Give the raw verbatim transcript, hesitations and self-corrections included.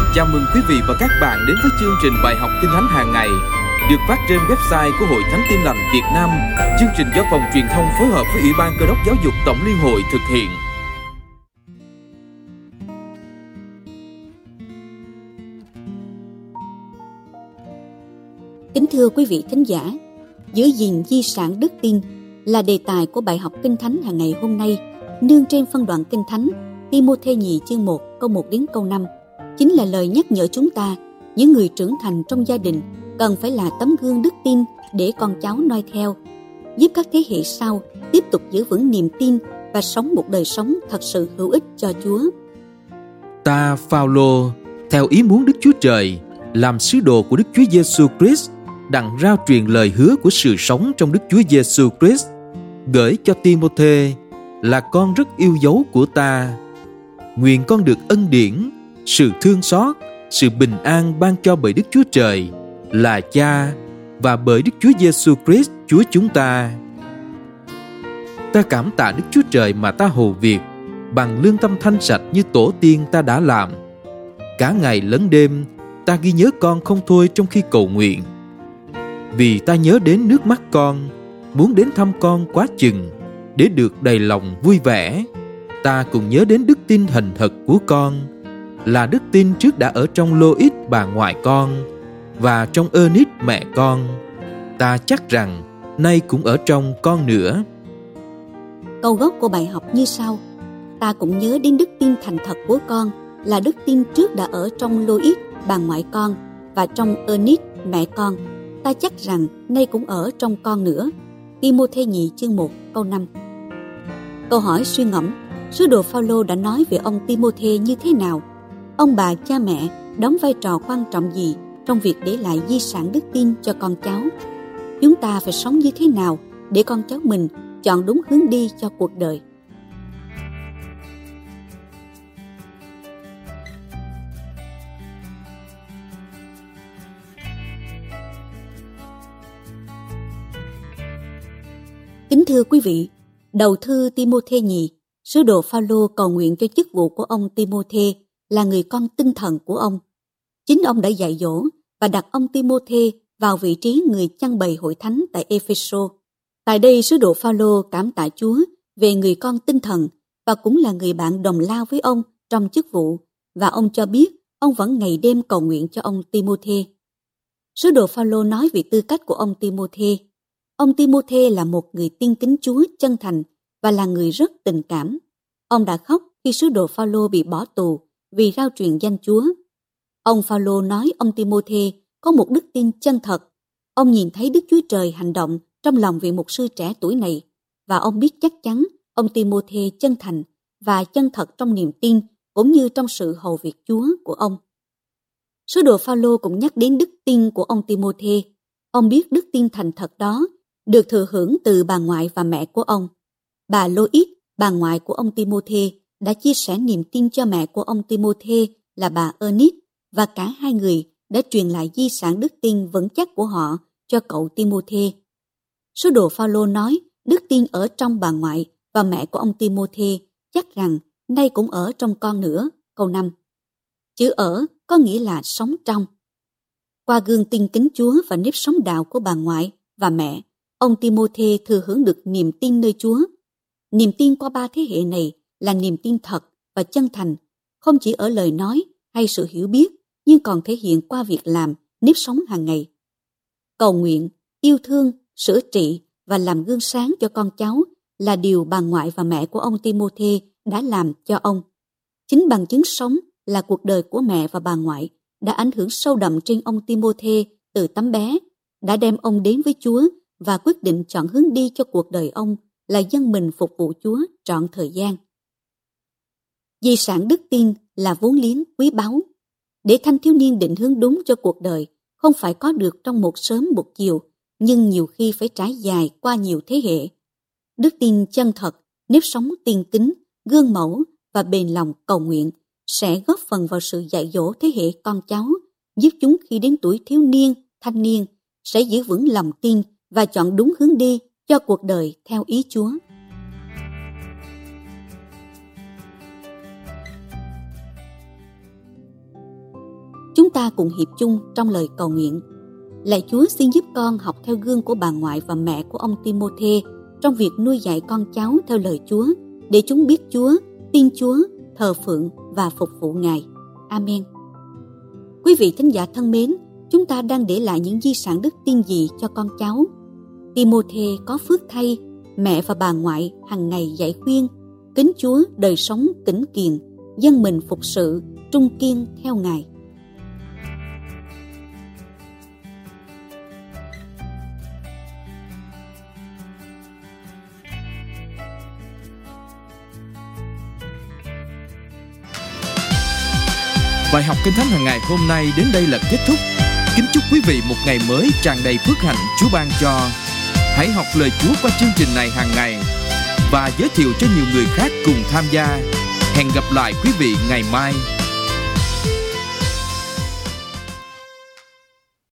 Chào mừng quý vị và các bạn đến với chương trình bài học Kinh Thánh hàng ngày được phát trên website của Hội Thánh Tin Lành Việt Nam. Chương trình do Phòng Truyền thông phối hợp với Ủy ban Cơ đốc Giáo dục Tổng Liên hội thực hiện. Kính thưa quý vị thính giả, giữ gìn di sản đức tin là đề tài của bài học Kinh Thánh hàng ngày hôm nay, nương trên phân đoạn Kinh Thánh Ti-mô-thê nhì chương một câu một đến câu năm. Chính là lời nhắc nhở chúng ta, những người trưởng thành trong gia đình cần phải là tấm gương đức tin để con cháu noi theo, giúp các thế hệ sau tiếp tục giữ vững niềm tin và sống một đời sống thật sự hữu ích cho Chúa. Ta Phao-lô, theo ý muốn Đức Chúa Trời, làm sứ đồ của Đức Chúa Giêsu Christ, đặng rao truyền lời hứa của sự sống trong Đức Chúa Giêsu Christ, gửi cho Ti-mô-thê là con rất yêu dấu của ta. Nguyện con được ân điển, sự thương xót, sự bình an ban cho bởi Đức Chúa Trời là Cha và bởi Đức Chúa Giêsu Christ Chúa chúng ta. Ta cảm tạ Đức Chúa Trời mà ta hầu việc bằng lương tâm thanh sạch như tổ tiên ta đã làm. Cả ngày lẫn đêm ta ghi nhớ con không thôi trong khi cầu nguyện. Vì ta nhớ đến nước mắt con, muốn đến thăm con quá chừng để được đầy lòng vui vẻ. Ta cũng nhớ đến đức tin thành thật của con, là đức tin trước đã ở trong Lô-ít bà ngoại con và trong Ơ-nít mẹ con. Ta chắc rằng nay cũng ở trong con nữa. Câu gốc của bài học như sau: ta cũng nhớ đến đức tin thành thật của con, là đức tin trước đã ở trong Lô-ít bà ngoại con và trong Ơ-nít mẹ con. Ta chắc rằng nay cũng ở trong con nữa. Ti-mô-thê nhì chương một câu năm. Câu hỏi suy ngẫm: sứ đồ Phao-lô đã nói về ông Ti-mô-thê như thế nào? Ông bà cha mẹ đóng vai trò quan trọng gì trong việc để lại di sản đức tin cho con cháu? Chúng ta phải sống như thế nào để con cháu mình chọn đúng hướng đi cho cuộc đời? Kính thưa quý vị, đầu thư Ti-mô-thê nhì, sứ đồ Phao-lô cầu nguyện cho chức vụ của ông Ti-mô-thê là người con tinh thần của ông. Chính ông đã dạy dỗ và đặt ông Ti-mô-thê vào vị trí người chăn bày hội thánh tại Ê-phê-sô. Tại đây, sứ đồ Phao-lô cảm tạ Chúa về người con tinh thần và cũng là người bạn đồng lao với ông trong chức vụ, và ông cho biết ông vẫn ngày đêm cầu nguyện cho ông Ti-mô-thê. Sứ đồ Phao-lô nói về tư cách của ông Ti-mô-thê. Ông Ti-mô-thê là một người tin kính Chúa chân thành và là người rất tình cảm. Ông đã khóc khi sứ đồ Phao-lô bị bỏ tù vì rao truyền danh Chúa. Ông Phao-lô nói ông Ti-mô-thê có một đức tin chân thật. Ông nhìn thấy Đức Chúa Trời hành động trong lòng vị mục sư trẻ tuổi này, và ông biết chắc chắn ông Ti-mô-thê chân thành và chân thật trong niềm tin cũng như trong sự hầu việc Chúa của ông. Sứ đồ Phao-lô cũng nhắc đến đức tin của ông Ti-mô-thê. Ông biết đức tin thành thật đó được thừa hưởng từ bà ngoại và mẹ của ông. Bà Lô-ít, bà ngoại của ông Ti-mô-thê, đã chia sẻ niềm tin cho mẹ của ông Ti-mô-thê là bà Ơ-nít, và cả hai người đã truyền lại di sản đức tin vững chắc của họ cho cậu Ti-mô-thê. Sứ đồ Phao-lô nói đức tin ở trong bà ngoại và mẹ của ông Ti-mô-thê, chắc rằng nay cũng ở trong con nữa. Câu năm. Chữ ở có nghĩa là sống trong. Qua gương tin kính Chúa và nếp sống đạo của bà ngoại và mẹ, ông Ti-mô-thê thừa hưởng được niềm tin nơi Chúa. Niềm tin qua ba thế hệ này là niềm tin thật và chân thành, không chỉ ở lời nói hay sự hiểu biết, nhưng còn thể hiện qua việc làm, nếp sống hàng ngày. Cầu nguyện, yêu thương, sửa trị và làm gương sáng cho con cháu là điều bà ngoại và mẹ của ông Ti-mô-thê đã làm cho ông. Chính bằng chứng sống là cuộc đời của mẹ và bà ngoại đã ảnh hưởng sâu đậm trên ông Ti-mô-thê từ tấm bé, đã đem ông đến với Chúa và quyết định chọn hướng đi cho cuộc đời ông là dâng mình phục vụ Chúa trọn thời gian. Di sản đức tin là vốn liếng quý báu. Để thanh thiếu niên định hướng đúng cho cuộc đời không phải có được trong một sớm một chiều, nhưng nhiều khi phải trải dài qua nhiều thế hệ. Đức tin chân thật, nếp sống tiên kính, gương mẫu và bền lòng cầu nguyện sẽ góp phần vào sự dạy dỗ thế hệ con cháu, giúp chúng khi đến tuổi thiếu niên, thanh niên sẽ giữ vững lòng tin và chọn đúng hướng đi cho cuộc đời theo ý Chúa. Chúng ta cùng hiệp chung trong lời cầu nguyện. Lạy Chúa, xin giúp con học theo gương của bà ngoại và mẹ của ông Timôthê trong việc nuôi dạy con cháu theo lời Chúa, để chúng biết Chúa, tin Chúa, thờ phượng và phục vụ Ngài. Amen. Quý vị thính giả thân mến, chúng ta đang để lại những di sản đức tin gì cho con cháu? Timôthê có phước thay, mẹ và bà ngoại hàng ngày dạy khuyên, kính Chúa, đời sống kính kiền, dâng mình phục sự, trung kiên theo Ngài. Bài học Kinh Thánh hàng ngày hôm nay đến đây là kết thúc. Kính chúc quý vị một ngày mới tràn đầy phước hạnh Chúa ban cho. Hãy học lời Chúa qua chương trình này hàng ngày và giới thiệu cho nhiều người khác cùng tham gia. Hẹn gặp lại quý vị ngày mai.